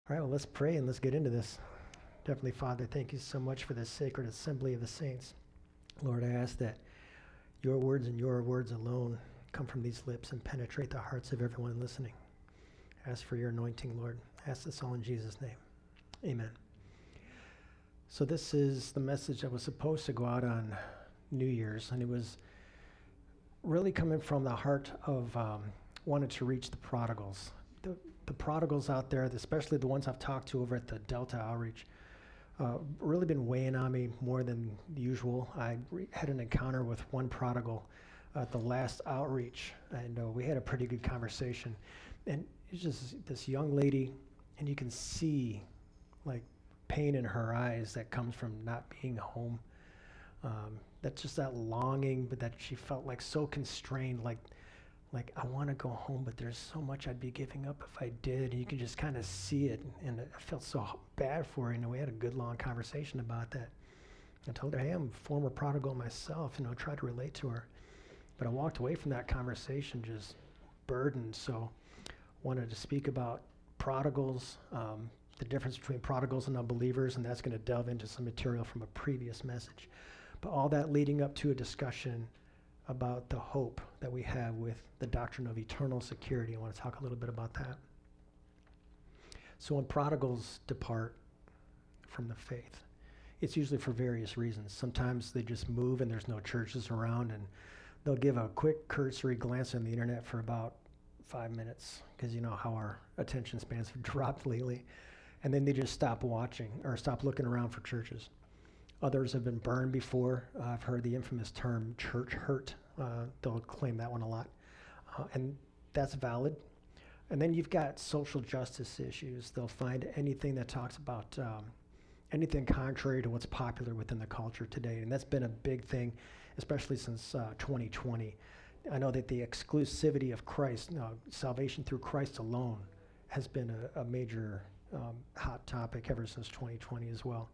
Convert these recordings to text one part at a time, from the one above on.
All right, well, let's pray and let's get into this. Definitely, Father, thank you so much for this sacred assembly of the saints. Lord, I ask that your words and your words alone come from these lips and penetrate the hearts of everyone listening. I ask for your anointing, Lord. I ask this all in Jesus' name. Amen. So this is the message that was supposed to go out on New Year's, and it was really coming from the heart of wanting to reach the prodigals. The prodigals out there, especially the ones I've talked to over at the Delta Outreach, really been weighing on me more than usual. I had an encounter with one prodigal at the last outreach, and we had a pretty good conversation. And it's just this young lady, and you can see like pain in her eyes that comes from not being home. That's just that longing, but that she felt like so constrained, like I want to go home, but there's so much I'd be giving up if I did. And you can just kind of see it, and I felt so bad for her. We had a good long conversation about that. I told her, hey, I'm a former prodigal myself, tried to relate to her. But I walked away from that conversation just burdened, so wanted to speak about prodigals, the difference between prodigals and unbelievers, and that's going to delve into some material from a previous message. But all that leading up to a discussion about the hope that we have with the doctrine of eternal security. I want to talk a little bit about that. So when prodigals depart from the faith, it's usually for various reasons. Sometimes they just move and there's no churches around, and they'll give a quick cursory glance on the internet for about 5 minutes, because you know how our attention spans have dropped lately, and then they just stop watching or stop looking around for churches. Others have been burned before. I've heard the infamous term church hurt. They'll claim that one a lot. And that's valid. And then you've got social justice issues. They'll find anything that talks about anything contrary to what's popular within the culture today. And that's been a big thing, especially since 2020. I know that the exclusivity of Christ, salvation through Christ alone, has been a major hot topic ever since 2020 as well.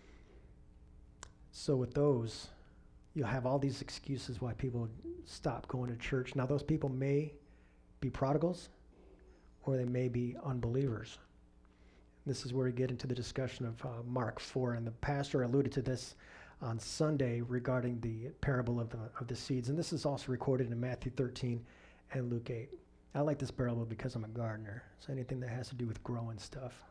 So with those, you'll have all these excuses why people stop going to church. Now, those people may be prodigals, or they may be unbelievers. This is where we get into the discussion of Mark 4, and the pastor alluded to this on Sunday regarding the parable of the seeds, and this is also recorded in Matthew 13 and Luke 8. I like this parable because I'm a gardener, so anything that has to do with growing stuff.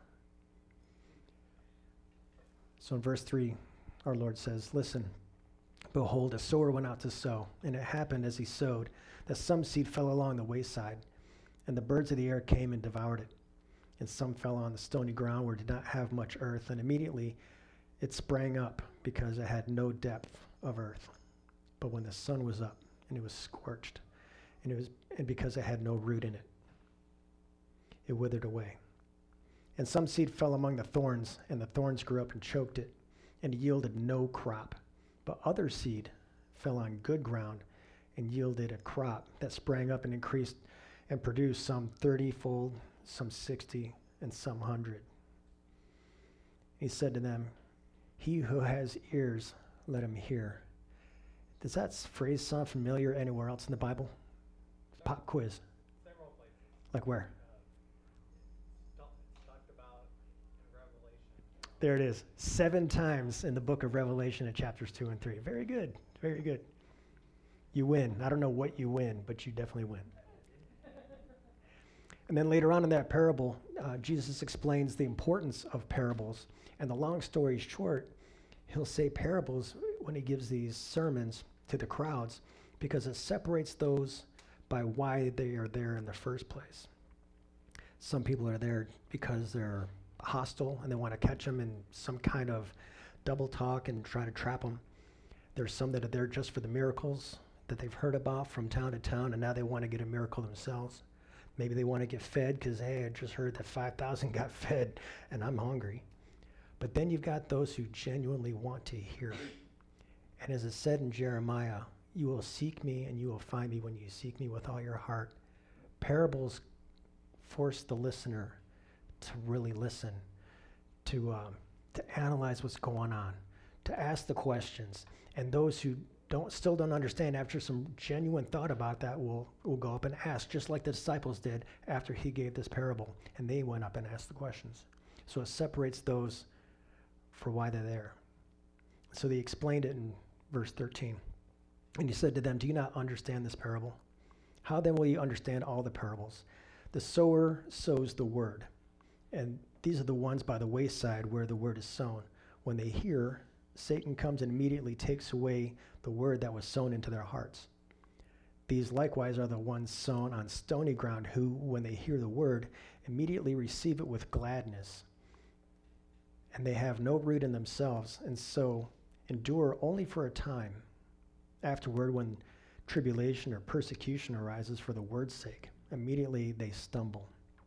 So in verse 3, our Lord says, listen, behold, a sower went out to sow, and it happened as he sowed that some seed fell along the wayside, and the birds of the air came and devoured it. And some fell on the stony ground where it did not have much earth, and immediately it sprang up because it had no depth of earth. But when the sun was up, and it was scorched, and because it had no root in it, it withered away. And some seed fell among the thorns, and the thorns grew up and choked it, and yielded no crop. But other seed fell on good ground and yielded a crop that sprang up and increased and produced some 30-fold, some 60, and some 100. He said to them, he who has ears, let him hear. Does that phrase sound familiar anywhere else in the Bible? Pop quiz. Several places. Like where? Talked about in Revelation. There it is. 7 times in the book of Revelation in chapters 2 and 3. Very good. Very good. You win. I don't know what you win, but you definitely win. And then later on in that parable, Jesus explains the importance of parables. And the long story short, he'll say parables when he gives these sermons to the crowds because it separates those by why they are there in the first place. Some people are there because they're hostile and they want to catch them in some kind of double talk and try to trap them. There's some that are there just for the miracles that they've heard about from town to town, and now they want to get a miracle themselves. Maybe they want to get fed because, hey, I just heard that 5,000 got fed and I'm hungry. But then you've got those who genuinely want to hear. And as it said in Jeremiah, you will seek me and you will find me when you seek me with all your heart. Parables force the listener to really listen, to analyze what's going on, to ask the questions. And those who still don't understand, after some genuine thought about that, will go up and ask, just like the disciples did after he gave this parable. And they went up and asked the questions. So it separates those for why they're there. So they explained it in verse 13. And he said to them, do you not understand this parable? How then will you understand all the parables? The sower sows the word. And these are the ones by the wayside where the word is sown. When they hear, Satan comes and immediately takes away the word that was sown into their hearts. These likewise are the ones sown on stony ground who, when they hear the word, immediately receive it with gladness. And they have no root in themselves, and so endure only for a time. Afterward, when tribulation or persecution arises for the word's sake, immediately they stumble.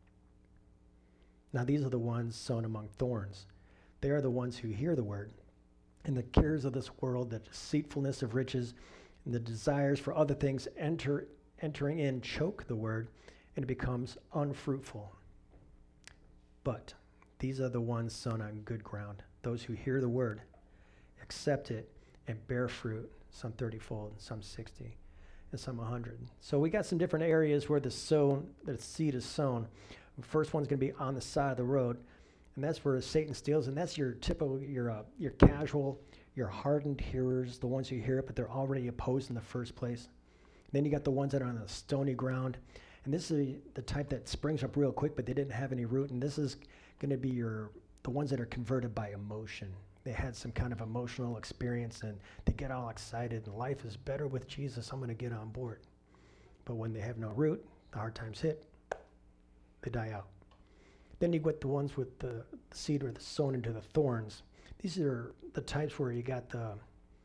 Now these are the ones sown among thorns. They are the ones who hear the word, and the cares of this world, the deceitfulness of riches, and the desires for other things entering in choke the word, and it becomes unfruitful. But these are the ones sown on good ground, those who hear the word, accept it, and bear fruit, some 30-fold, some 60, and some 100. So we got some different areas where the seed is sown. The first one's going to be on the side of the road, and that's where Satan steals, and that's your typical, your casual, your hardened hearers, the ones who hear it, but they're already opposed in the first place. And then you got the ones that are on the stony ground, and this is the type that springs up real quick, but they didn't have any root, and this is going to be the ones that are converted by emotion. They had some kind of emotional experience, and they get all excited, and life is better with Jesus, I'm going to get on board. But when they have no root, the hard times hit, they die out. Then you get the ones with the seed or the sown into the thorns. These are the types where you got the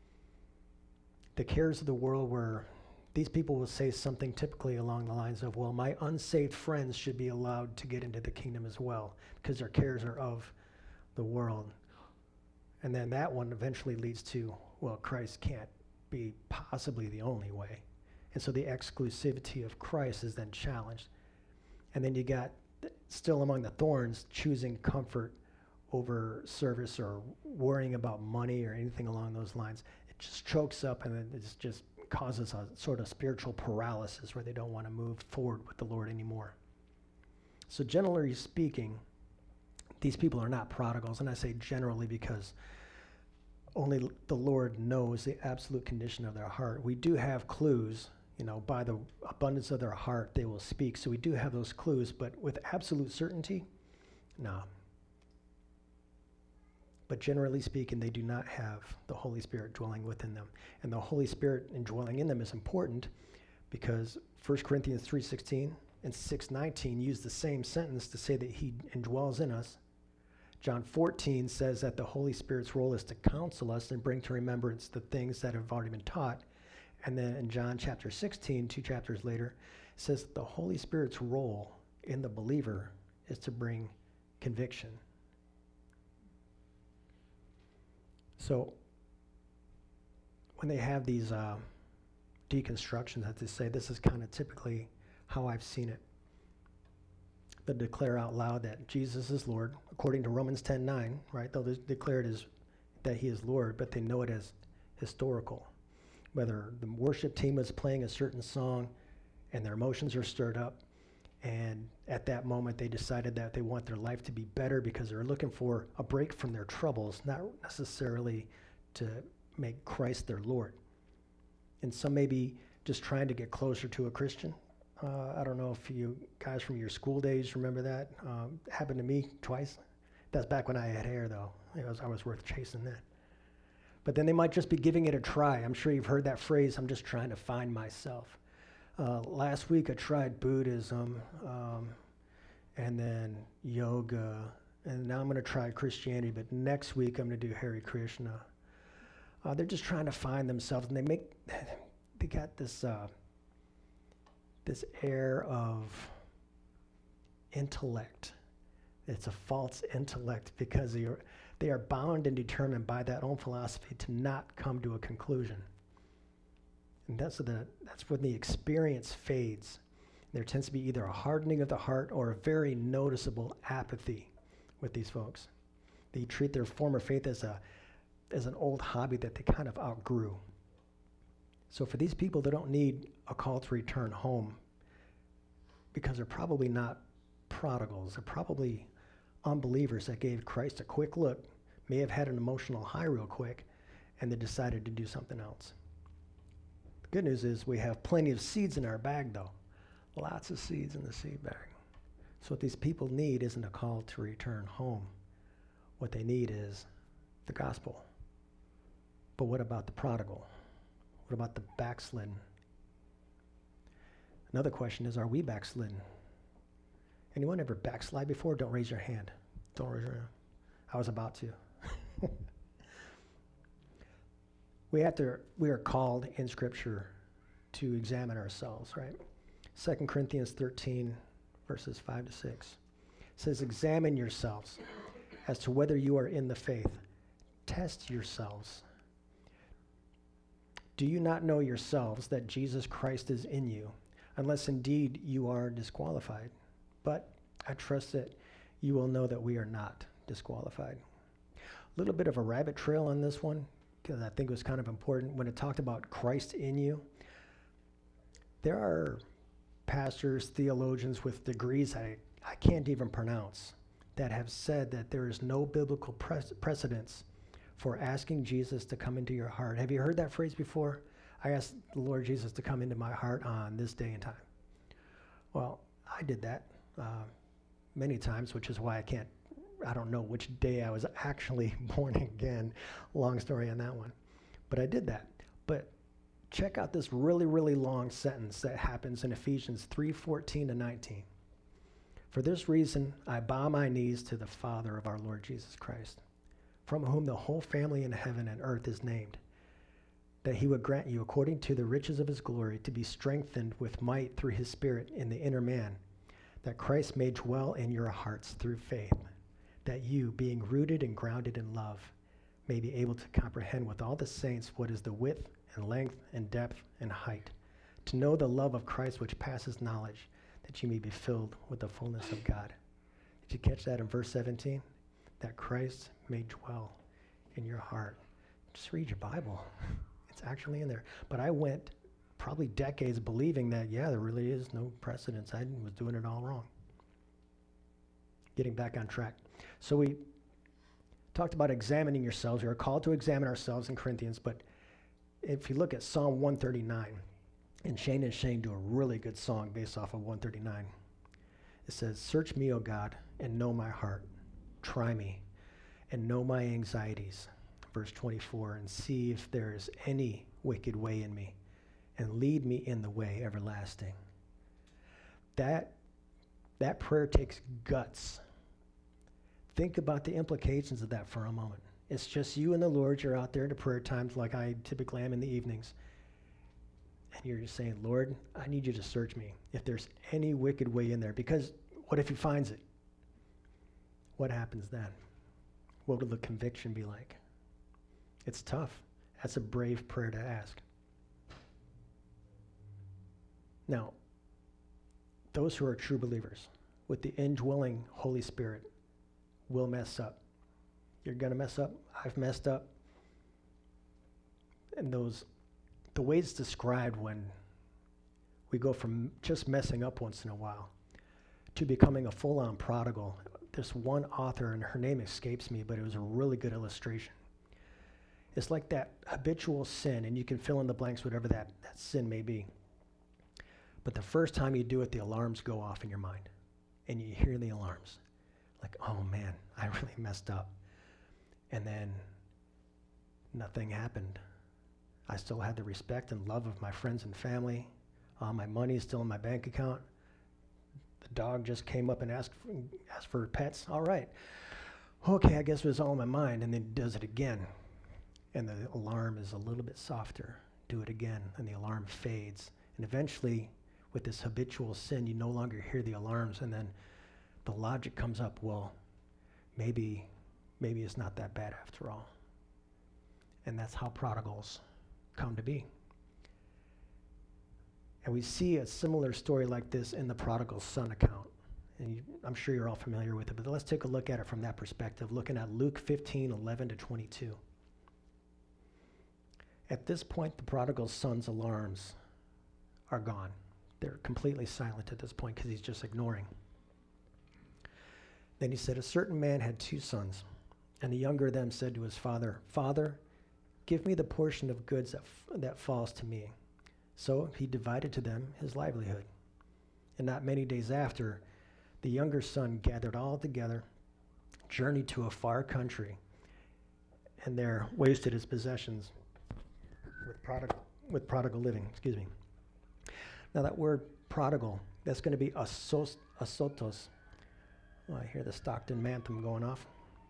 cares of the world, where these people will say something typically along the lines of, well, my unsaved friends should be allowed to get into the kingdom as well, because their cares are of the world. And then that one eventually leads to, well, Christ can't be possibly the only way. And so the exclusivity of Christ is then challenged. And then you got, still among the thorns, choosing comfort over service or worrying about money or anything along those lines. It just chokes up, and then it just causes a sort of spiritual paralysis where they don't want to move forward with the Lord anymore. So generally speaking, these people are not prodigals, and I say generally because only the Lord knows the absolute condition of their heart. We do have clues, by the abundance of their heart they will speak, so we do have those clues, but with absolute certainty, no. But generally speaking, they do not have the Holy Spirit dwelling within them. And the Holy Spirit indwelling in them is important because 1 Corinthians 3:16 and 6:19 use the same sentence to say that he indwells in us. John 14 says that the Holy Spirit's role is to counsel us and bring to remembrance the things that have already been taught. And then in John chapter 16, 2 chapters later, it says that the Holy Spirit's role in the believer is to bring conviction. So when they have these deconstructions, as they say, this is kind of typically how I've seen it. They declare out loud that Jesus is Lord, according to Romans 10:9, right? They'll declare it as that he is Lord, but they know it as historical. Whether the worship team is playing a certain song and their emotions are stirred up, and at that moment they decided that they want their life to be better because they're looking for a break from their troubles, not necessarily to make Christ their Lord. And some may be just trying to get closer to a Christian. I don't know if you guys from your school days remember that. Happened to me twice. That's back when I had hair, though. I was worth chasing then. But then they might just be giving it a try. I'm sure you've heard that phrase, I'm just trying to find myself. Last week I tried Buddhism, and then yoga, and now I'm going to try Christianity, but next week I'm going to do Hare Krishna. They're just trying to find themselves, and they got this air of intellect. It's a false intellect because they are bound and determined by that own philosophy to not come to a conclusion. And that's when the experience fades. There tends to be either a hardening of the heart or a very noticeable apathy with these folks. They treat their former faith as an old hobby that they kind of outgrew. So for these people, they don't need a call to return home because they're probably not prodigals. They're probably unbelievers that gave Christ a quick look, may have had an emotional high real quick, and they decided to do something else. The good news is we have plenty of seeds in our bag, though. Lots of seeds in the seed bag. So what these people need isn't a call to return home. What they need is the gospel. But what about the prodigal? What about the backslidden? Another question is, are we backslidden? Anyone ever backslide before? Don't raise your hand. Don't raise your hand. I was about to. We are called in Scripture to examine ourselves, right? 2 Corinthians 13, verses 5 to 6. It says, examine yourselves as to whether you are in the faith. Test yourselves. Do you not know yourselves that Jesus Christ is in you, unless indeed you are disqualified? But I trust that you will know that we are not disqualified. A little bit of a rabbit trail on this one, because I think it was kind of important. When it talked about Christ in you, there are pastors, theologians with degrees I can't even pronounce that have said that there is no biblical precedence for asking Jesus to come into your heart. Have you heard that phrase before? I asked the Lord Jesus to come into my heart on this day and time. Well, I did that many times, which is why I don't know which day I was actually born again. Long story on that one. But I did that. But check out this really, really long sentence that happens in Ephesians 3:14 to 19. For this reason, I bow my knees to the Father of our Lord Jesus Christ, from whom the whole family in heaven and earth is named, that he would grant you, according to the riches of his glory, to be strengthened with might through his Spirit in the inner man, that Christ may dwell in your hearts through faith, that you, being rooted and grounded in love, may be able to comprehend with all the saints what is the width and length and depth and height, to know the love of Christ which passes knowledge, that you may be filled with the fullness of God. Did you catch that in verse 17? That Christ may dwell in your heart. Just read your Bible. It's actually in there. But I went probably decades believing that, yeah, there really is no precedence. I was doing it all wrong. Getting back on track. So we talked about examining yourselves. We are called to examine ourselves in Corinthians, but if you look at Psalm 139, and Shane do a really good song based off of 139. It says, search me, O God, and know my heart. Try me and know my anxieties. Verse 24, and see if there is any wicked way in me, and lead me in the way everlasting. That prayer takes guts. Think about the implications of that for a moment. It's just you and the Lord. You're out there in the prayer times like I typically am in the evenings. And you're just saying, Lord, I need you to search me if there's any wicked way in there. Because what if he finds it? What happens then? What will the conviction be like? It's tough. That's a brave prayer to ask. Now, those who are true believers with the indwelling Holy Spirit will mess up. You're going to mess up. I've messed up. And the way it's described when we go from just messing up once in a while to becoming a full-on prodigal. There's one author, and her name escapes me, but it was a really good illustration. It's like that habitual sin, and you can fill in the blanks, whatever that sin may be. But the first time you do it, the alarms go off in your mind, and you hear the alarms. Like, oh man, I really messed up. And then nothing happened. I still had the respect and love of my friends and family. My money is still in my bank account. The dog just came up and asked for pets. All right. Okay, I guess it was all in my mind. And then does it again. And the alarm is a little bit softer. Do it again. And the alarm fades. And eventually, with this habitual sin, you no longer hear the alarms. And then the logic comes up, well, maybe it's not that bad after all. And that's how prodigals come to be. And we see a similar story like this in the prodigal son account. And I'm sure you're all familiar with it, but let's take a look at it from that perspective, looking at Luke 15:11 to 22. At this point, the prodigal son's alarms are gone. They're completely silent at this point because he's just ignoring. Then he said, a certain man had 2 sons, and the younger of them said to his father, Father, give me the portion of goods that falls to me. So he divided to them his livelihood. And not many days after, the younger son gathered all together, journeyed to a far country, and there wasted his possessions with prodigal living. Excuse me. Now that word prodigal, that's going to be asotos. Oh, I hear the Stockton Manthem going off.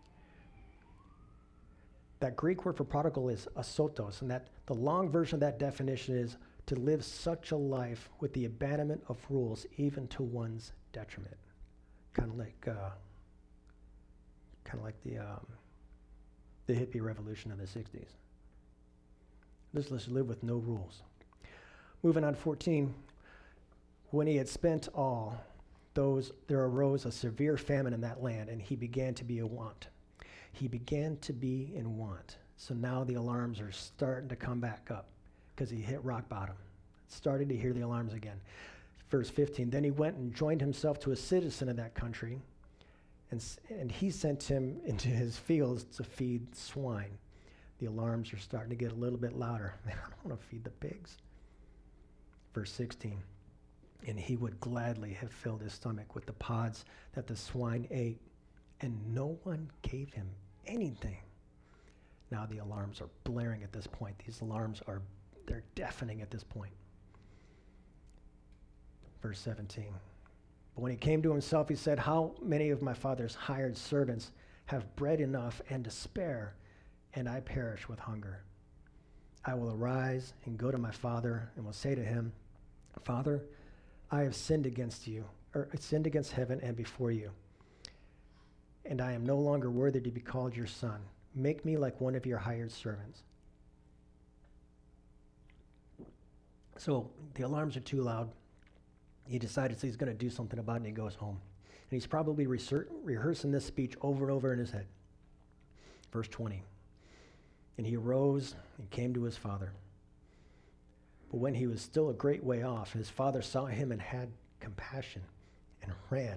That Greek word for prodigal is asotos, and that the long version of that definition is to live such a life with the abandonment of rules, even to one's detriment. Kind of like the hippie revolution of the 60s. Let's live with no rules. Moving on, 14. When he had spent all those, there arose a severe famine in that land, and he began to be in want. He began to be in want. So now the alarms are starting to come back up because he hit rock bottom. Started to hear the alarms again. Verse 15, then he went and joined himself to a citizen of that country, and he sent him into his fields to feed swine. The alarms are starting to get a little bit louder. I don't want to feed the pigs. Verse 16, and he would gladly have filled his stomach with the pods that the swine ate, and no one gave him anything. Now the alarms are blaring at this point. These alarms they're deafening at this point. Verse 17, but when he came to himself, he said, how many of my father's hired servants have bread enough and to spare, and I perish with hunger? I will arise and go to my father and will say to him, Father, I have sinned against you, or sinned against heaven and before you, and I am no longer worthy to be called your son. Make me like one of your hired servants. So the alarms are too loud. He decides he's going to do something about it, and he goes home. And he's probably rehearsing this speech over and over in his head. Verse 20. And he arose and came to his father. But when he was still a great way off, his father saw him and had compassion and ran,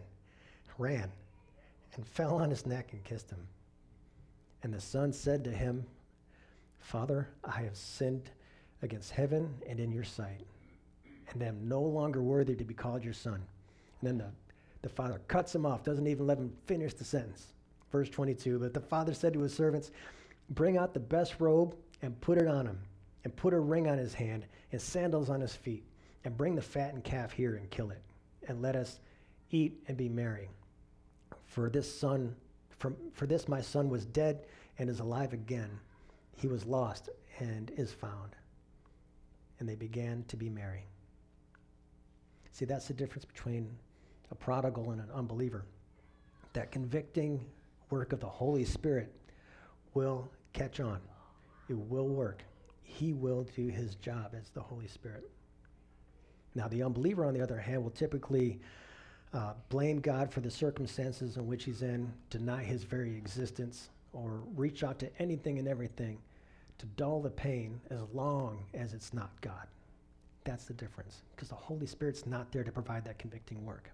and fell on his neck and kissed him. And the son said to him, Father, I have sinned against heaven and in your sight, and am no longer worthy to be called your son. And then the father cuts him off, doesn't even let him finish the sentence. Verse 22, but the father said to his servants, bring out the best robe and put it on him, and put a ring on his hand and sandals on his feet, and bring the fattened calf here and kill it, and let us eat and be merry. For this my son was dead and is alive again. He was lost and is found. And they began to be merry. See, that's the difference between a prodigal and an unbeliever. That convicting work of the Holy Spirit will catch on. It will work. He will do his job as the Holy Spirit. Now, the unbeliever, on the other hand, will typically blame God for the circumstances in which he's in, deny his very existence, or reach out to anything and everything to dull the pain as long as it's not God. That's the difference, because the Holy Spirit's not there to provide that convicting work.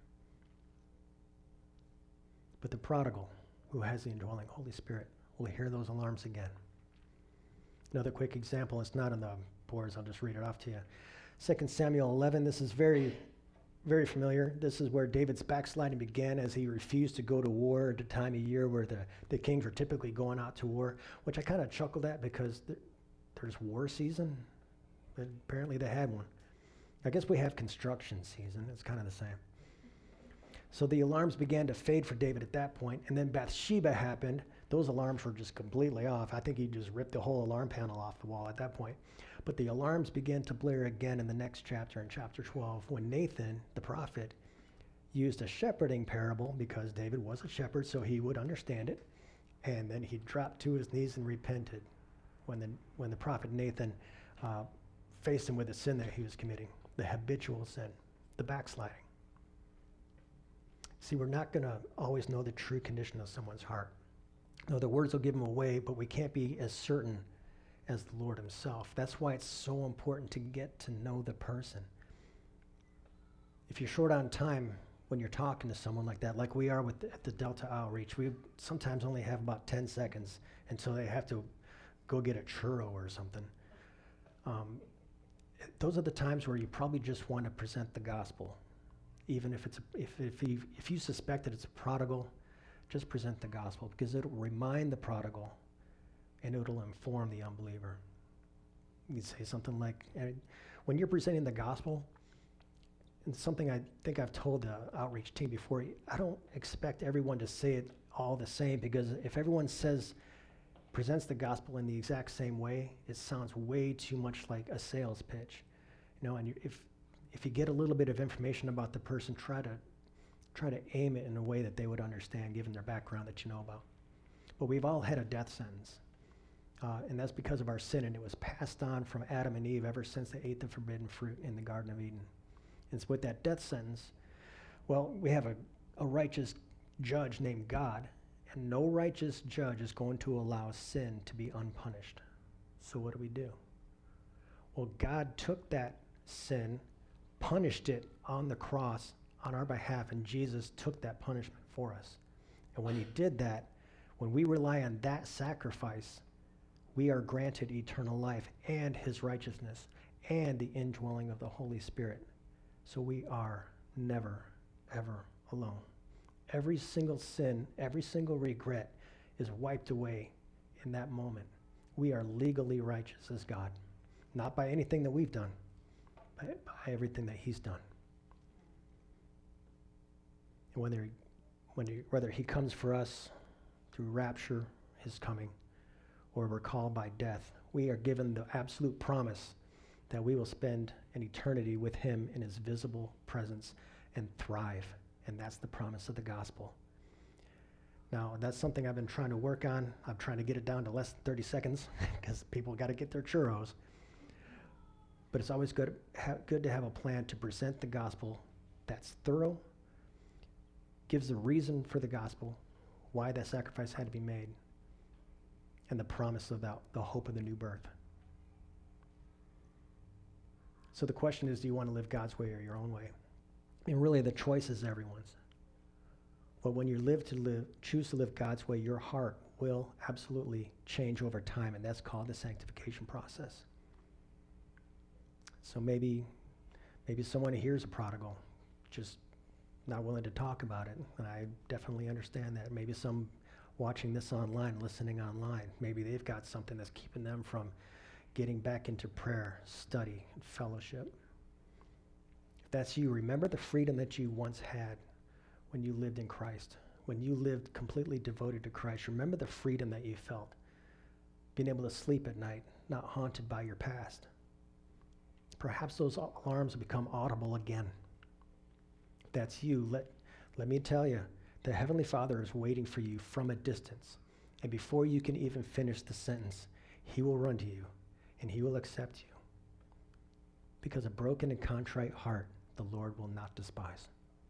But the prodigal, who has the indwelling Holy Spirit, will hear those alarms again. Another quick example, it's not on the boards, I'll just read it off to you. 2 Samuel 11, this is very, very familiar. This is where David's backsliding began as he refused to go to war at a time of year where the kings were typically going out to war, which I kind of chuckled at because there's war season, but apparently they had one. I guess we have construction season, it's kind of the same. So the alarms began to fade for David at that point, and then Bathsheba happened. Those alarms were just completely off. I think he just ripped the whole alarm panel off the wall at that point. But the alarms began to blare again in the next chapter, in chapter 12, when Nathan, the prophet, used a shepherding parable, because David was a shepherd, so he would understand it. And then he dropped to his knees and repented when the prophet Nathan faced him with the sin that he was committing, the habitual sin, the backsliding. See, we're not going to always know the true condition of someone's heart. No, the words will give them away, but we can't be as certain as the Lord himself. That's why it's so important to get to know the person. If you're short on time, when you're talking to someone like that, like we are with at the Delta Outreach. We sometimes only have about 10 seconds until they have to go get a churro or something. Those are the times where you probably just want to present the gospel. Even if if you suspect that it's a prodigal, just present the gospel, because it'll remind the prodigal and it'll inform the unbeliever. You say something like, when you're presenting the gospel, and something I think I've told the outreach team before, I don't expect everyone to say it all the same, because if everyone presents the gospel in the exact same way, it sounds way too much like a sales pitch. And if you get a little bit of information about the person, try to aim it in a way that they would understand, given their background that you know about. But we've all had a death sentence, and that's because of our sin, and it was passed on from Adam and Eve ever since they ate the forbidden fruit in the Garden of Eden. And so with that death sentence, well, we have a righteous judge named God, and no righteous judge is going to allow sin to be unpunished. So what do? Well, God took that sin, punished it on the cross on our behalf, and Jesus took that punishment for us. And when he did that, when we rely on that sacrifice, we are granted eternal life and his righteousness and the indwelling of the Holy Spirit. So we are never, ever alone. Every single sin, every single regret is wiped away in that moment. We are legally righteous as God, not by anything that we've done, but by everything that he's done. And whether he comes for us through rapture, his coming, or we're called by death, we are given the absolute promise that we will spend an eternity with him in his visible presence and thrive. And that's the promise of the gospel. Now, that's something I've been trying to work on. I'm trying to get it down to less than 30 seconds because people got to get their churros. But it's always good to have a plan to present the gospel that's thorough, gives the reason for the gospel, why that sacrifice had to be made, and the promise of the hope of the new birth. So the question is, do you want to live God's way or your own way? And really, the choice is everyone's. But when you choose to live God's way, your heart will absolutely change over time, and that's called the sanctification process. So maybe someone here is a prodigal, just not willing to talk about it, and I definitely understand that. Maybe some watching this online, listening online, maybe they've got something that's keeping them from getting back into prayer, study, and fellowship. If that's you, remember the freedom that you once had when you lived in Christ, when you lived completely devoted to Christ. Remember the freedom that you felt, being able to sleep at night, not haunted by your past. Perhaps those alarms will become audible again. If that's you, let me tell you, the Heavenly Father is waiting for you from a distance. And before you can even finish the sentence, he will run to you and he will accept you. Because a broken and contrite heart, the Lord will not despise.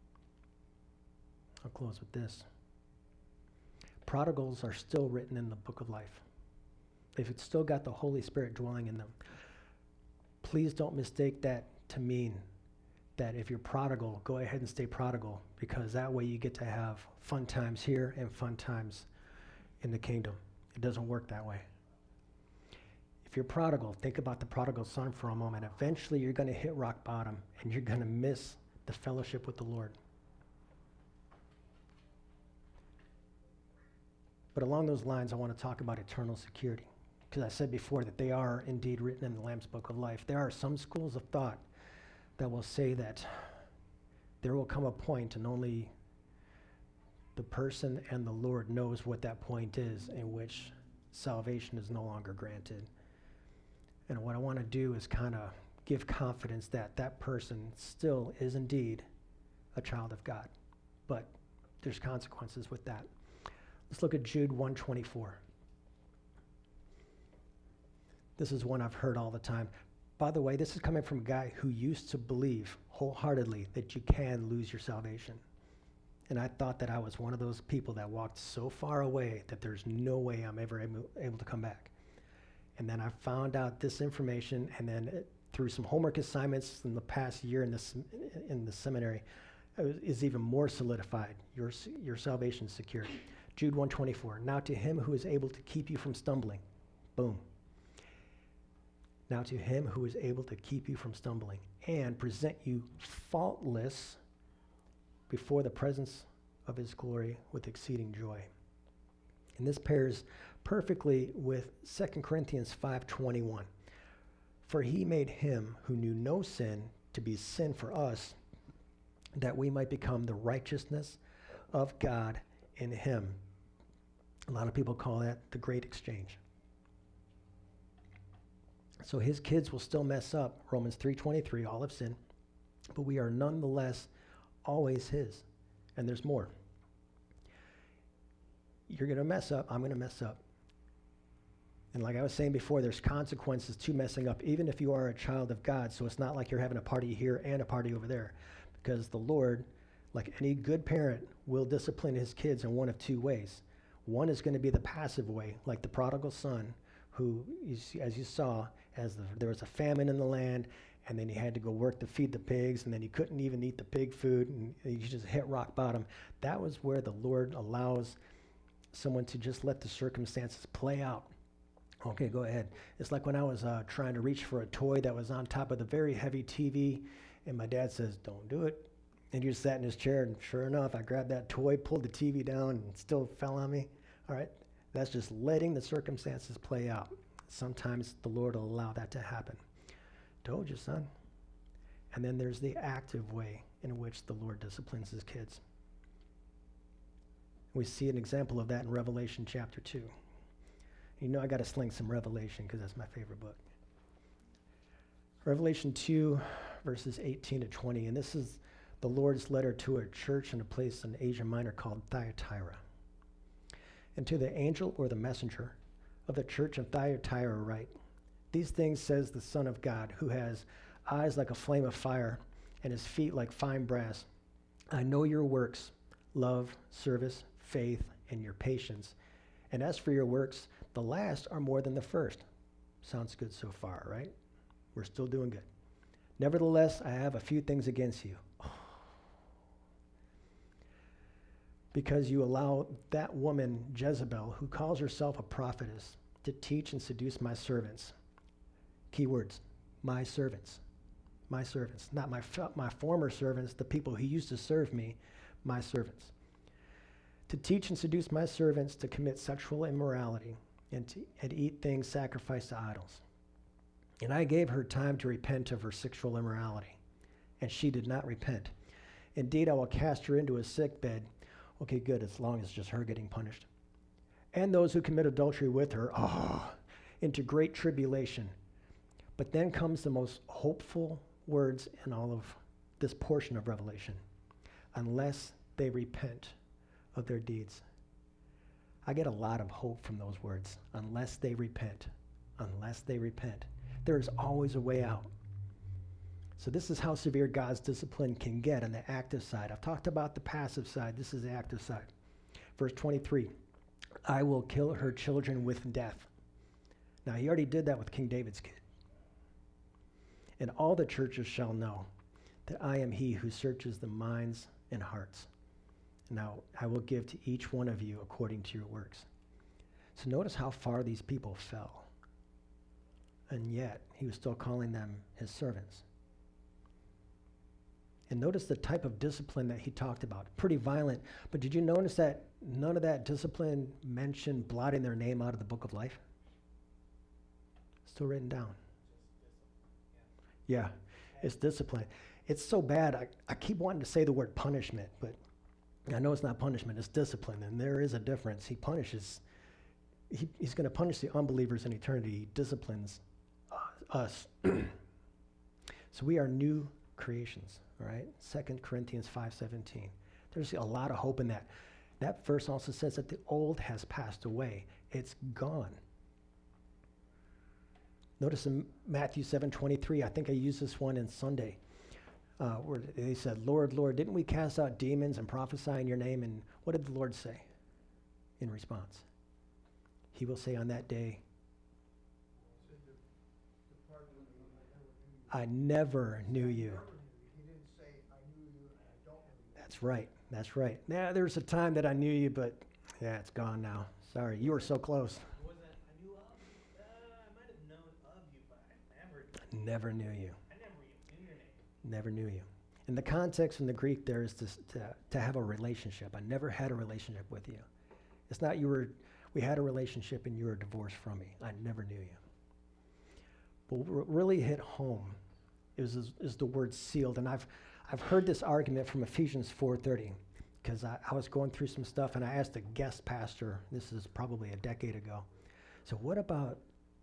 I'll close with this. Prodigals are still written in the book of life. They've still got the Holy Spirit dwelling in them. Please don't mistake that to mean that if you're prodigal, go ahead and stay prodigal, because that way you get to have fun times here and fun times in the kingdom. It doesn't work that way. If you're prodigal, think about the prodigal son for a moment. Eventually you're going to hit rock bottom and you're going to miss the fellowship with the Lord. But along those lines, I want to talk about eternal security, because I said before that they are indeed written in the Lamb's Book of Life. There are some schools of thought that will say that there will come a point, and only the person and the Lord knows what that point is, in which salvation is no longer granted. And what I want to do is kind of give confidence that that person still is indeed a child of God. But there's consequences with that. Let's look at Jude 1:24. This is one I've heard all the time. By the way, this is coming from a guy who used to believe wholeheartedly that you can lose your salvation. And I thought that I was one of those people that walked so far away that there's no way I'm ever able to come back. And then I found out this information, and then through some homework assignments in the past year in the seminary, is even more solidified. Your salvation is secure. Jude 1:24. Now to him who is able to keep you from stumbling. Boom. Now to him who is able to keep you from stumbling and present you faultless before the presence of his glory with exceeding joy. And this pairs perfectly with 2 Corinthians 5:21. For he made him who knew no sin to be sin for us, that we might become the righteousness of God in him. A lot of people call that the great exchange. So his kids will still mess up. Romans 3:23, all have sinned, but we are nonetheless always his. And there's more. You're going to mess up. I'm going to mess up. And like I was saying before, there's consequences to messing up, even if you are a child of God. So it's not like you're having a party here and a party over there. Because the Lord, like any good parent, will discipline his kids in one of two ways. One is going to be the passive way, like the prodigal son, who, as you saw, there was a famine in the land, and then he had to go work to feed the pigs, and then he couldn't even eat the pig food, and he just hit rock bottom. That was where the Lord allows someone to just let the circumstances play out. Okay, go ahead. It's like when I was trying to reach for a toy that was on top of the very heavy TV, and my dad says, don't do it. And he just sat in his chair, and sure enough, I grabbed that toy, pulled the TV down, and it still fell on me. All right, that's just letting the circumstances play out. Sometimes the Lord will allow that to happen. Told you, son. And then there's the active way in which the Lord disciplines his kids. We see an example of that in Revelation chapter 2. You know I got to sling some Revelation because that's my favorite book. Revelation 2, verses 18 to 20. And this is the Lord's letter to a church in a place in Asia Minor called Thyatira. And to the angel or the messenger of the church of Thyatira write, these things says the Son of God, who has eyes like a flame of fire and his feet like fine brass. I know your works, love, service, faith, and your patience. And as for your works, the last are more than the first. Sounds good so far, right? We're still doing good. Nevertheless, I have a few things against you. Because you allow that woman, Jezebel, who calls herself a prophetess, to teach and seduce my servants. Keywords, my servants. My servants. Not my former servants, the people who used to serve me, my servants. To teach and seduce my servants to commit sexual immorality and eat things sacrificed to idols. And I gave her time to repent of her sexual immorality, and she did not repent. Indeed, I will cast her into a sick bed. Okay, good, as long as it's just her getting punished. And those who commit adultery with her, into great tribulation. But then comes the most hopeful words in all of this portion of Revelation. Unless they repent of their deeds. I get a lot of hope from those words. Unless they repent. Unless they repent. There is always a way out. So this is how severe God's discipline can get on the active side. I've talked about the passive side. This is the active side. Verse 23. I will kill her children with death. Now, he already did that with King David's kid. And all the churches shall know that I am he who searches the minds and hearts. Now, I will give to each one of you according to your works. So notice how far these people fell. And yet, he was still calling them his servants. And notice the type of discipline that he talked about. Pretty violent. But did you notice that none of that discipline mentioned blotting their name out of the book of life? Still written down. Yeah, it's discipline. It's so bad, I keep wanting to say the word punishment, but I know it's not punishment, it's discipline, and there is a difference. He punishes, he's going to punish the unbelievers in eternity. He disciplines us. So we are new creations, all right? 2 Corinthians 5:17. There's a lot of hope in that. That verse also says that the old has passed away. It's gone. Notice in Matthew 7:23, I think I used this one in Sunday, where they said, Lord, Lord, didn't we cast out demons and prophesy in your name? And what did the Lord say in response? He will say on that day, I never knew you. He didn't say, I knew you and I don't know That's right. That's right. Yeah, there was a time that I knew you, but yeah, it's gone now. Sorry, you were so close. It wasn't, I knew of you. I might have known of you, but I Never knew you. never knew your name. Never knew you. And the context in the Greek there is to have a relationship. I never had a relationship with you. It's not we had a relationship and you were divorced from me. I never knew you. But what really hit home is the word sealed. And I've heard this argument from Ephesians 4:30 because I was going through some stuff and I asked a guest pastor, this is probably a decade ago, so what about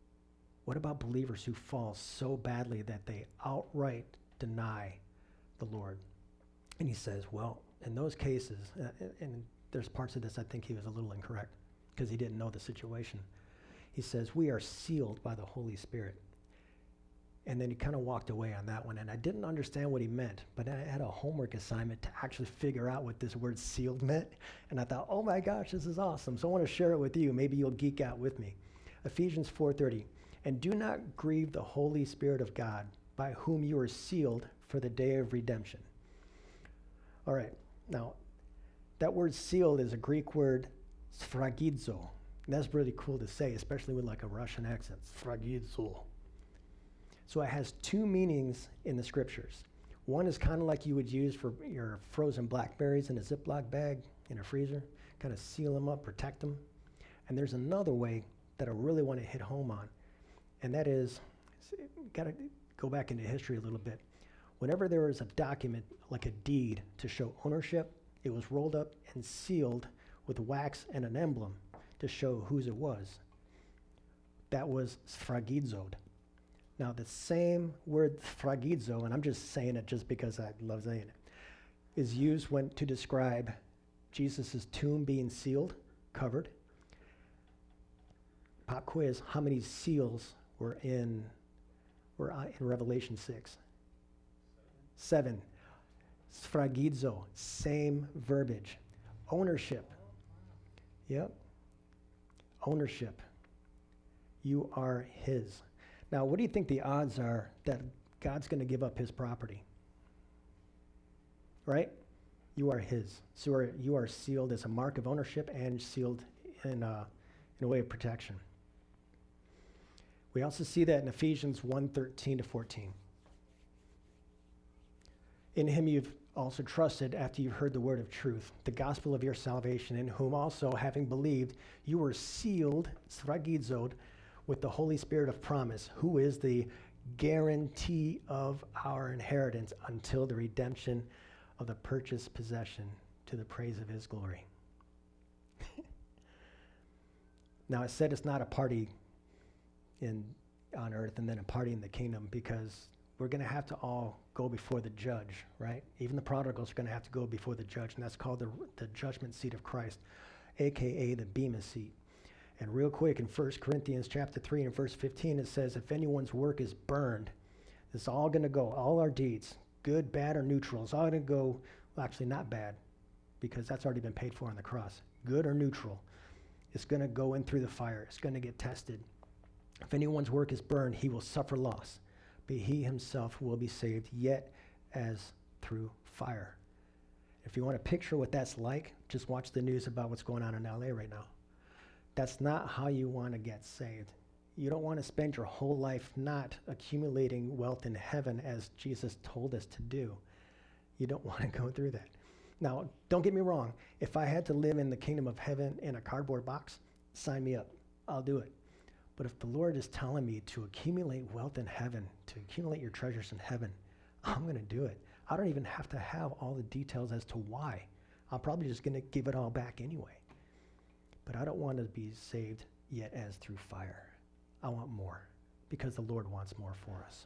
believers who fall so badly that they outright deny the Lord? And he says, well, in those cases, and there's parts of this I think he was a little incorrect because he didn't know the situation. He says, we are sealed by the Holy Spirit. And then he kind of walked away on that one, and I didn't understand what he meant, but I had a homework assignment to actually figure out what this word sealed meant, and I thought, oh my gosh, this is awesome, so I want to share it with you. Maybe you'll geek out with me. Ephesians 4:30, and do not grieve the Holy Spirit of God, by whom you are sealed for the day of redemption. All right, now, that word sealed is a Greek word, sphragidzo. And that's really cool to say, especially with like a Russian accent, sphragidzo. So it has two meanings in the scriptures. One is kind of like you would use for your frozen blackberries in a Ziploc bag in a freezer, kind of seal them up, protect them. And there's another way that I really want to hit home on, and that is, got to go back into history a little bit. Whenever there was a document, like a deed, to show ownership, it was rolled up and sealed with wax and an emblem to show whose it was. That was sphragizoed. Now, the same word sphragizo, and I'm just saying it just because I love saying it, is used to describe Jesus' tomb being sealed, covered. Pop quiz, how many seals were in Revelation 6? 7. Sphragizo, same verbiage. Ownership. Yep. Ownership. You are his. Now, what do you think the odds are that God's going to give up his property? Right? You are his. So you are sealed as a mark of ownership and sealed in a way of protection. We also see that in Ephesians 1:13-14. In him you've also trusted after you've heard the word of truth, the gospel of your salvation, in whom also, having believed, you were sealed, sphragizoed, with the Holy Spirit of promise, who is the guarantee of our inheritance until the redemption of the purchased possession, to the praise of his glory. Now, I said it's not a party on earth and then a party in the kingdom, because we're going to have to all go before the judge, right? Even the prodigals are going to have to go before the judge, and that's called the judgment seat of Christ, a.k.a. the Bema seat. And real quick, in 1 Corinthians chapter 3 and verse 15, it says, if anyone's work is burned, it's all going to go, all our deeds, good, bad, or neutral, it's all going to go, well, actually not bad, because that's already been paid for on the cross. Good or neutral, it's going to go in through the fire. It's going to get tested. If anyone's work is burned, he will suffer loss, but he himself will be saved, yet as through fire. If you want to picture what that's like, just watch the news about what's going on in LA right now. That's not how you want to get saved. You don't want to spend your whole life not accumulating wealth in heaven as Jesus told us to do. You don't want to go through that. Now, don't get me wrong. If I had to live in the kingdom of heaven in a cardboard box, sign me up. I'll do it. But if the Lord is telling me to accumulate wealth in heaven, to accumulate your treasures in heaven, I'm going to do it. I don't even have to have all the details as to why. I'm probably just going to give it all back anyway. But I don't want to be saved yet as through fire. I want more, because the Lord wants more for us.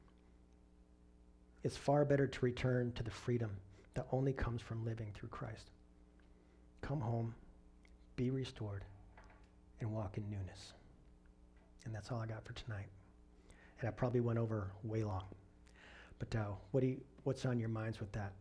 It's far better to return to the freedom that only comes from living through Christ. Come home, be restored, and walk in newness. And that's all I got for tonight. And I probably went over way long. But what's on your minds with that?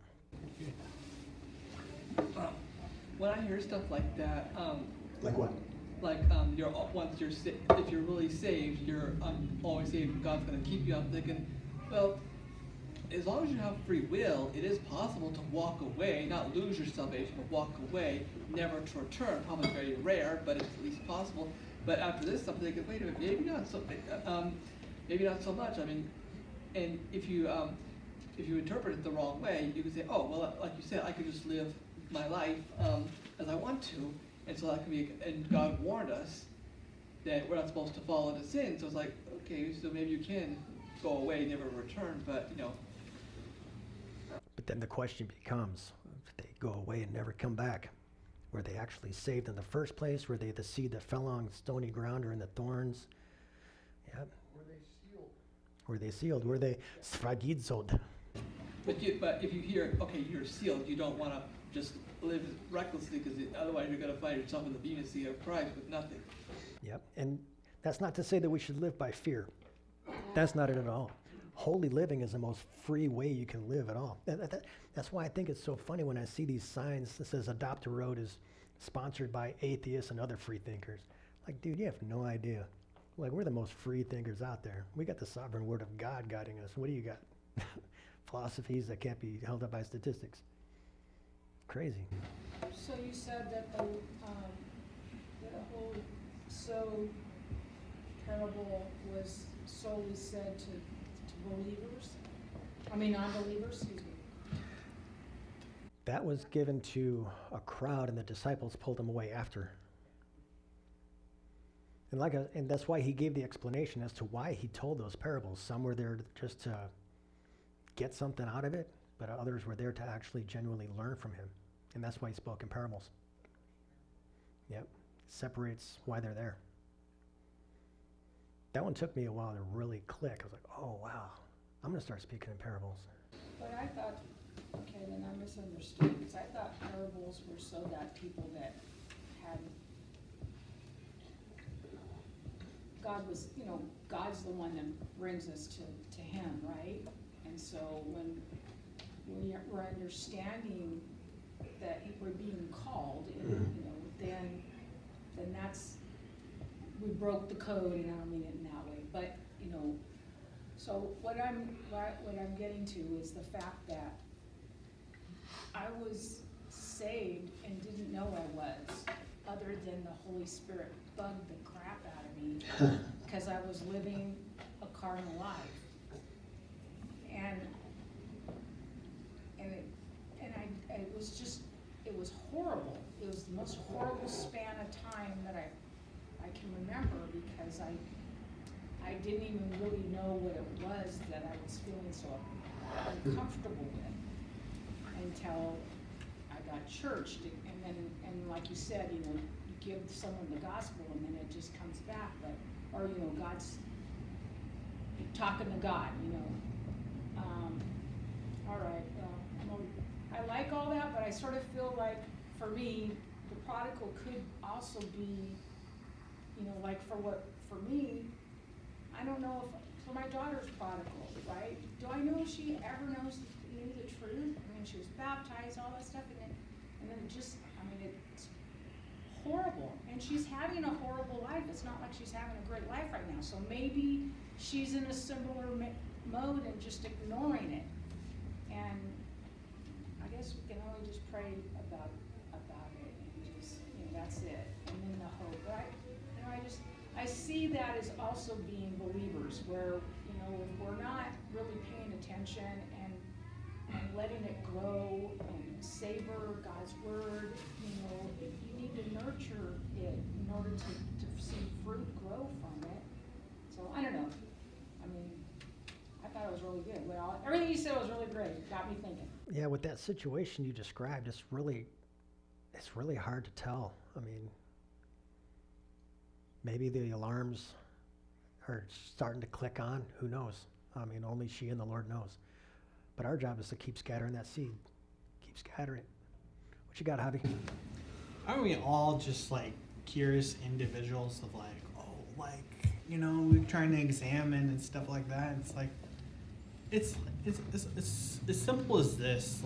When I hear stuff like that, Like what? like if you're really saved, you're always saved. God's gonna keep you. I'm thinking, well, as long as you have free will, it is possible to walk away, not lose your salvation, but walk away, never to return. Probably very rare, but it's at least possible. But after this, I'm thinking, wait a minute, maybe not so much. I mean, and if you interpret it the wrong way, you could say, oh, well, like you said, I could just live my life as I want to, and so that could be. And God warned us that we're not supposed to fall into sin. So it's like, okay, so maybe you can go away, never return, but But then the question becomes, if they go away and never come back, were they actually saved in the first place? Were they the seed that fell on stony ground or in the thorns? Yep. Were they sealed? Were they sealed? Were they sfragizod? But if you hear, okay, you're sealed, you don't want to just live recklessly, because otherwise you're going to find yourself in the Bema seat of Christ with nothing. Yep. And that's not to say that we should live by fear. That's not it at all. Holy living is the most free way you can live at all. That's why I think it's so funny when I see these signs that says Adopt a Road is sponsored by atheists and other free thinkers. Like, dude, you have no idea. Like, we're the most free thinkers out there. We got the sovereign word of God guiding us. What do you got? Philosophies that can't be held up by statistics. Crazy. So you said that the whole so parable was solely said to believers? I mean non-believers, excuse me. That was given to a crowd, and the disciples pulled them away after. And that's why he gave the explanation as to why he told those parables. Some were there just to get something out of it, but others were there to actually genuinely learn from him. And that's why he spoke in parables. Yep. It separates why they're there. That one took me a while to really click. I was like, oh, wow. I'm going to start speaking in parables. But I thought, okay, then I misunderstood, because I thought parables were so that people that had, God was, God's the one that brings us to him, right? And so when we're understanding that we're being called, then that's, we broke the code, and I don't mean it in that way, but, so what I'm getting to is the fact that I was saved and didn't know I was, other than the Holy Spirit bugged the crap out of me, because I was living a carnal life. And it was horrible. It was the most horrible span of time that I can remember, because I didn't even really know what it was that I was feeling so uncomfortable with until I got churched. And like you said, you give someone the gospel and then it just comes back, or God's talking to God, all right, well, I like all that, but I sort of feel like, for me, the prodigal could also be, like for me, I don't know if, for my daughter's prodigal, right? Do I know if she ever knew the truth? I mean, she was baptized, all that stuff, and then it's horrible. And she's having a horrible life. It's not like she's having a great life right now. So maybe she's in a similar mode and just ignoring it. And I guess we can only just pray about it, and just, that's it. And then the hope, right? I see that as also being believers, where, if we're not really paying attention and letting it grow and savor God's word, you need to nurture it in order to see fruit grow from it. So I don't know. I mean, I thought it was really good. Well, everything you said was really great. Got me thinking. Yeah, with that situation you described, it's really hard to tell. I mean, maybe the alarms are starting to click on. Who knows? I mean, only she and the Lord knows. But our job is to keep scattering that seed. Keep scattering. What you got, Javi? Aren't we all just curious individuals of we're trying to examine and stuff like that? It's it's as simple as this.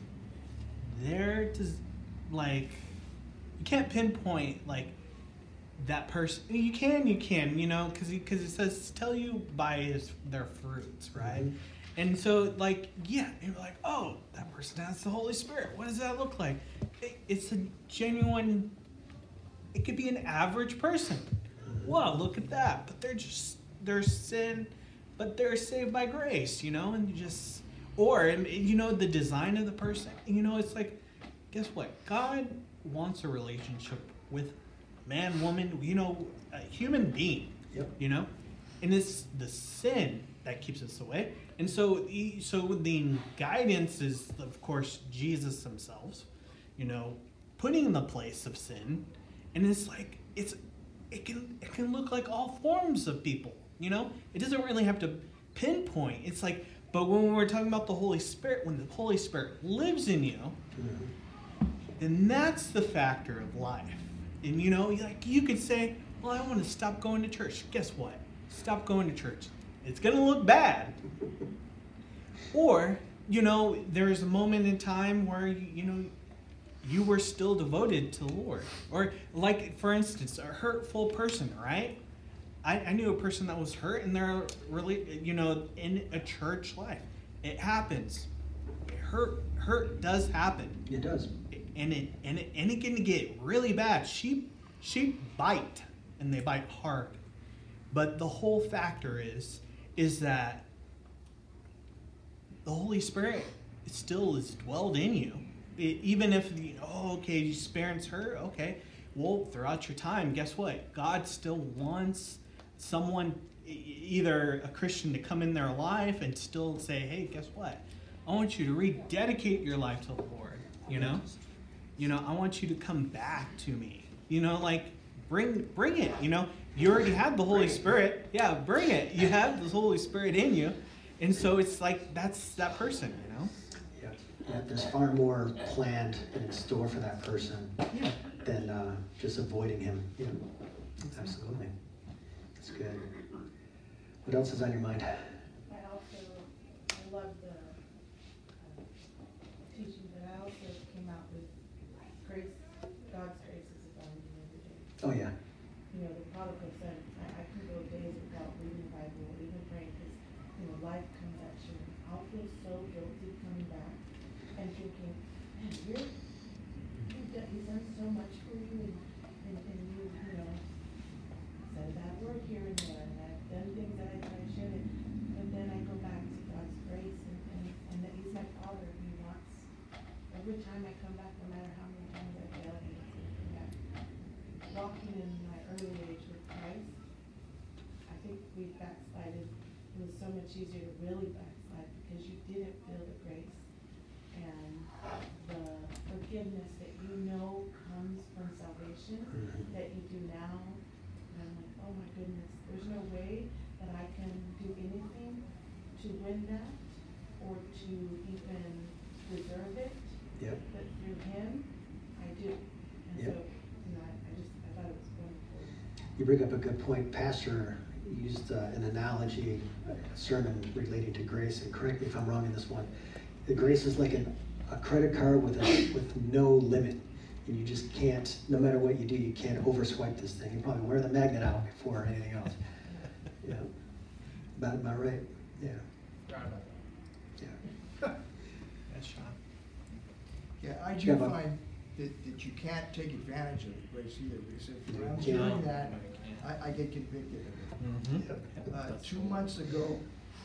There to you can't pinpoint that person, you can, because it says tell you by their fruits, right? Mhm. And so, like, yeah, you're like, oh, that person has the Holy Spirit. What does that look like? It's a genuine. It could be an average person. Wow, look at that. But they're sin, but they're saved by grace, and you just, or the design of the person. It's like, guess what? God wants a relationship with man, woman, a human being. Yep. And it's the sin that keeps us away. And so the guidance is, of course, Jesus himself, putting in the place of sin. And it's like, it can look like all forms of people, It doesn't really have to pinpoint. It's like, but when we're talking about the Holy Spirit, when the Holy Spirit lives in you, then that's the factor of life. And you could say, well, I want to stop going to church. Guess what? Stop going to church. It's going to look bad. Or, there's a moment in time where, you were still devoted to the Lord. Or, like, for instance, a hurtful person, right? I knew a person that was hurt, and they're really, in a church life. It happens. Hurt does happen. It does. And it can get really bad. Sheep bite, and they bite hard. But the whole factor is that the Holy Spirit still is dwelled in you. Even if you experience hurt, okay. Well, throughout your time, guess what? God still wants someone, either a Christian, to come in their life and still say, hey, guess what? I want you to rededicate your life to the Lord. I want you to come back to me. Like, bring it. You already have the Holy Spirit. Yeah, bring it. You have the Holy Spirit in you. And so it's like, that's that person, Yeah, there's far more planned in store for that person than just avoiding him. Absolutely. That's good. What else is on your mind? I love the teaching, but I also came out with grace. God's grace is abounding every day. Oh, yeah. The prodigal son, I can go days without reading the Bible or even praying because, life comes at you. I'll feel so guilty coming back and thinking, man, he's done so much for you, and you said a bad word here and there, and I've done things that I shouldn't, but then I go back to God's grace and that he's my father. He wants, every time I come back, no matter how many times I fail, he wants me to come back. Walking in my early age with Christ, I think we backslided. It was so much easier to really backslide because you didn't feel the grace and the forgiveness that comes from salvation that you do now. And I'm like, oh my goodness, there's no way that I can do anything to win that or to even deserve it. Yep. But through him, I do. And Yep. so, I thought it was wonderful. You bring up a good point. Pastor used an analogy, a sermon relating to grace, and correct me if I'm wrong in this one. The grace is like a credit card with no limit, and you just can't, no matter what you do, you can't overswipe this thing. You probably wear the magnet out before anything else. Yeah, about right. Yeah. Yeah. That's Sean. Yeah, I do Yeah, but- find that you can't take advantage of the grace either, because if You I'm can't. doing that, I get convicted of it. Mm-hmm. 2 months ago,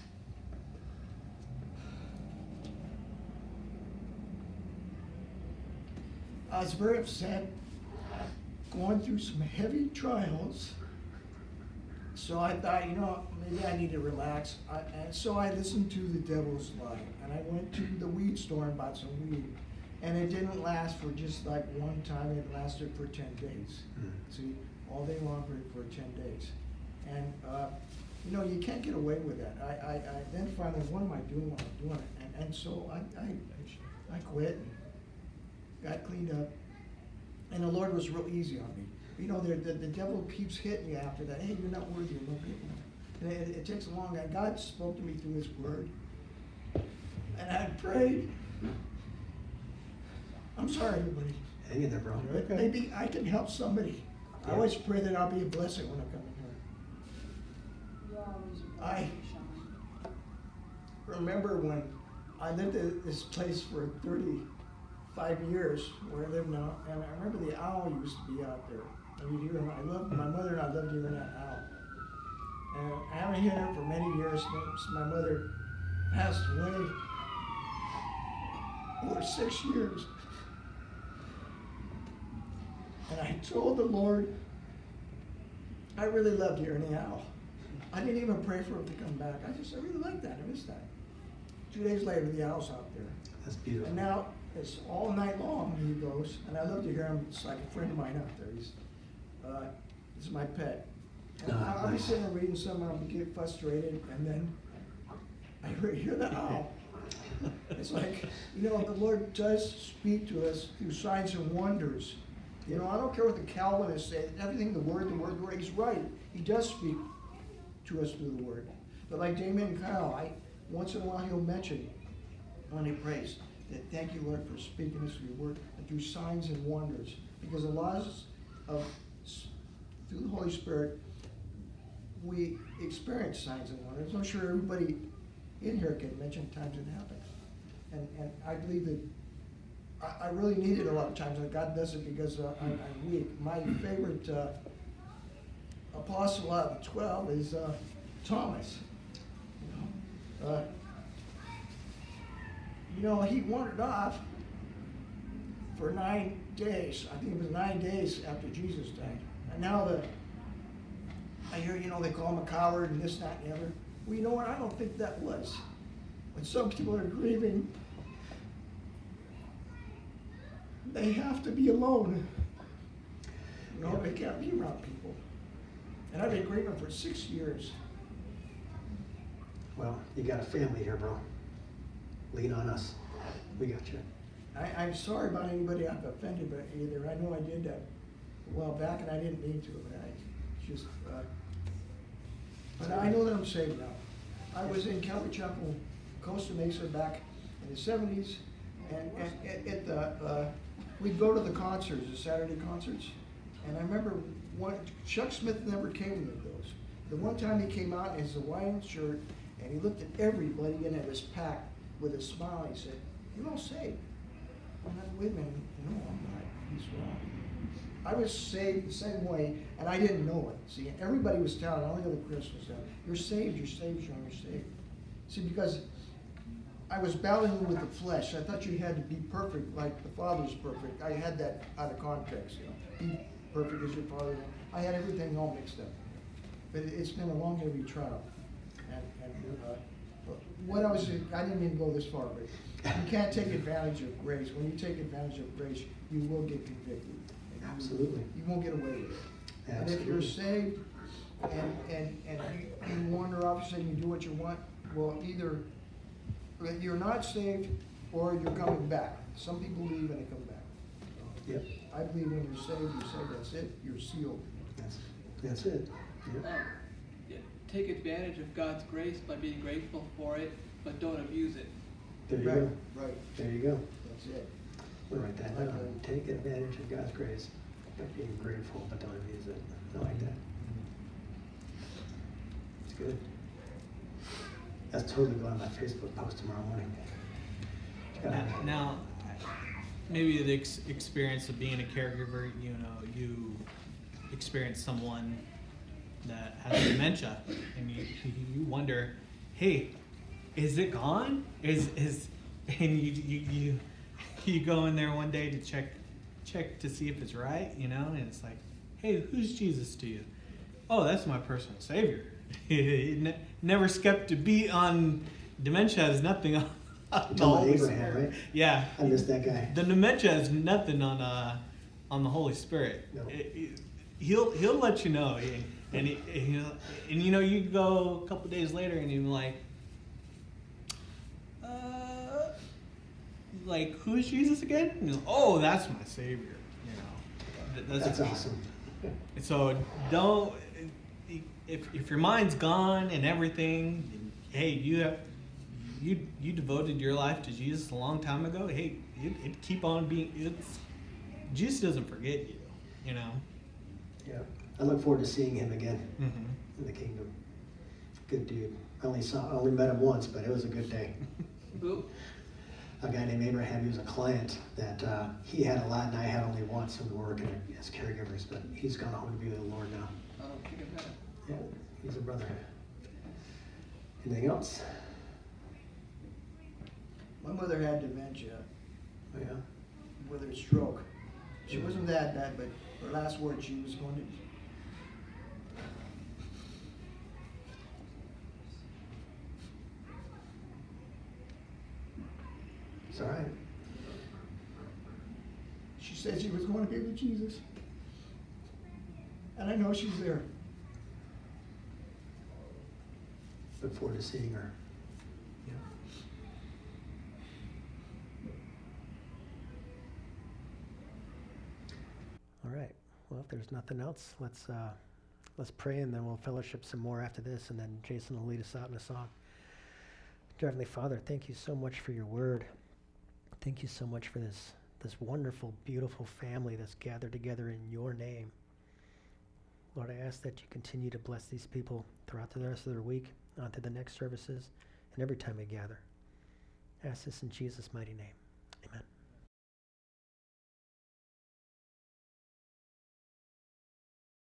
I was very upset, going through some heavy trials. So I thought, maybe I need to relax. And so I listened to The Devil's Lie, and I went to the weed store and bought some weed. And it didn't last for just like one time, it lasted for 10 days. See, all day long for 10 days. And, you can't get away with that. I then finally, what am I doing while I'm doing it? And so I quit and got cleaned up. And the Lord was real easy on me. The devil keeps hitting you after that. Hey, you're not worthy of no good. And it takes a long time. God spoke to me through his word. And I prayed. I'm sorry, everybody. Hang in there, bro. Maybe I can help somebody. I always pray that I'll be a blessing when I come in here. You always I- are, Sean. Remember when I lived at this place for 35 years, where I live now, and I remember the owl used to be out there. And you'd hear him. My mother and I loved hearing that owl. And I haven't heard it for many years since my mother passed away. Over 6 years. And I told the Lord, I really loved hearing the owl. I didn't even pray for him to come back. I really liked that. I missed that. 2 days later, the owl's out there. That's beautiful. And now it's all night long he goes, and I love to hear him. It's like a friend of mine out there. This is my pet. And I'll be Nice. sitting there reading something, I'll get frustrated, and then I hear the owl. It's like, the Lord does speak to us through signs and wonders. I don't care what the Calvinists say, everything, the word, he's right. He does speak to us through the word. But like Damien Kyle, once in a while he'll mention when he prays that thank you, Lord, for speaking us through your word and through signs and wonders. Because a lot of, through the Holy Spirit, we experience signs and wonders. I'm sure everybody in here can mention times it happened. And I believe that I really need it a lot of times, and God does it because I'm weak. My favorite apostle out of the 12 is Thomas. He wandered off for 9 days. I think it was 9 days after Jesus died. And now I hear, they call him a coward and this, that, and the other. Well, you know what? I don't think that was. When some people are grieving, they have to be alone. They can't be around people. And I've been grieving for 6 years. Well, you got a family here, bro. Lean on us. We got you. I'm sorry about anybody I've offended, but either I know I did that a while back, and I didn't mean to. But I know that I'm saved now. I was in Calvary Chapel, Costa Mesa, back in the 70s, and we'd go to the concerts, the Saturday concerts, and I remember Chuck Smith never came to those. The one time he came out in his Hawaiian shirt, and he looked at everybody, and it was packed with a smile. He said, "You're all saved." I'm like, wait a minute, no, I'm not. He's wrong. I was saved the same way, and I didn't know it. See, everybody was telling, all the other Christians telling, you're saved, Sean, you're saved. See, because I was battling with the flesh. I thought you had to be perfect like the Father's perfect. I had that out of context, Be perfect as your Father. I had everything all mixed up. But it's been a long, heavy trial. I didn't even go this far, but you can't take advantage of grace. When you take advantage of grace, you will get convicted. Absolutely. You won't get away with it. Absolutely. And if you're saved and you wander off and you do what you want, well, either you're not saved or you're coming back. Some people leave and they come back. Yep. I believe when you're saved, that's it. You're sealed. That's it. Yep. Take advantage of God's grace by being grateful for it, but don't abuse it. There you go. Right. There you go. That's it. We'll write that down. Take advantage of God's grace by being grateful, but don't abuse it. I like that. It's good. That's totally going on my Facebook post tomorrow morning. Now, maybe the experience of being a caregiver, you experience someone that has dementia, and you wonder, hey, is it gone? And you go in there one day to check to see if it's right, and it's like, hey, who's Jesus to you? Oh, that's my personal savior. Never skipped a beat on dementia. Has nothing on the Holy Abraham, Spirit. right? Yeah, I missed that guy. the dementia has nothing on the Holy Spirit. No. He'll let you know, and you go a couple days later and you're like, who's Jesus again? And he's like, oh, that's my savior. That's awesome. So don't, if your mind's gone and everything, hey, you devoted your life to Jesus a long time ago. Hey, it keep on being. Jesus doesn't forget you. Yeah. I look forward to seeing him again Mm-hmm. in the kingdom. Good dude. I only met him once, but it was a good day. Who? A guy named Abraham, he was a client that he had a lot and I had only once, and we were working as caregivers, but he's gone home to be with the Lord now. I don't think I've met him. Yeah, he's a brother. Anything else? My mother had dementia Oh, yeah. with her stroke. She wasn't that bad, but her last word, she was going to. It's all right. She said she was going to be with Jesus. And I know she's there. Look forward to seeing her. Yeah. All right. Well, if there's nothing else, let's pray, and then we'll fellowship some more after this, and then Jason will lead us out in a song. Dear Heavenly Father, thank you so much for your word. Thank you so much for this wonderful, beautiful family that's gathered together in your name. Lord, I ask that you continue to bless these people throughout the rest of their week, on to the next services, and every time we gather. I ask this in Jesus' mighty name. Amen.